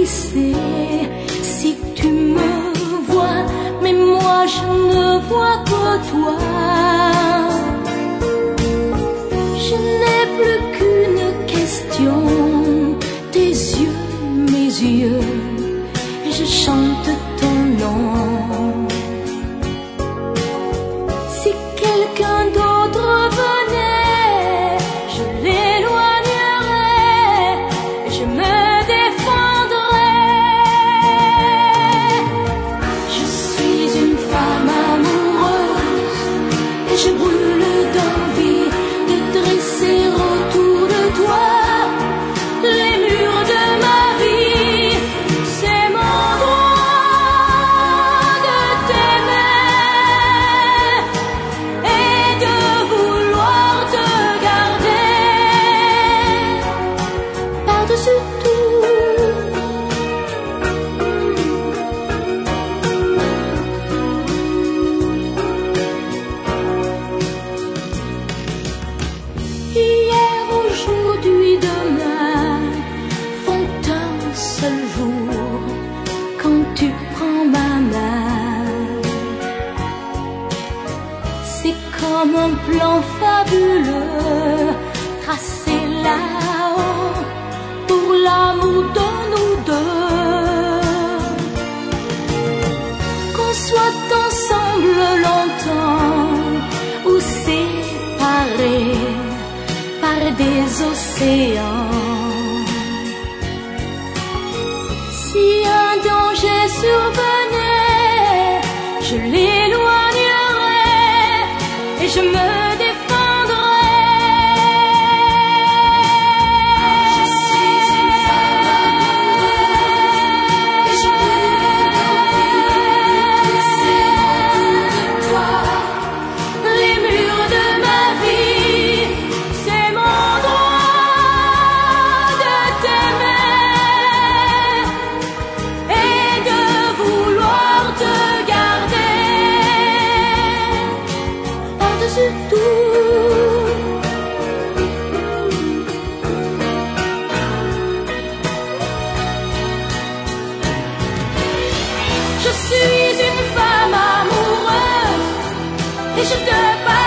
sais si tu me vois, mais moi je ne vois que toi. Je n'ai plus qu'une question, tes yeux, mes yeux, et je chante ton nom. Si quelqu'un d'autre venait, je l'éloignerais et je me défendrais. Je suis une femme amoureuse et je brûle d'envie de dresser autour de toi les murs de ma vie. C'est mon droit de t'aimer et de vouloir te garder par-dessus tout. Hier, aujourd'hui, demain font un seul jour quand tu prends ma main. C'est comme un plan fabuleux tracé là-haut pour l'amour de nous deux. Qu'on soit ensemble longtemps ou séparés par des océans. Si un danger survenait, je l'éloignerais et je me défendrais. Je suis une femme amoureuse et je brûle d'envie de dresser autour de toi les murs de ma vie. C'est mon droit de t'aimer et de vouloir te garder par-dessus tout. Je suis une femme amoureuse et je te parle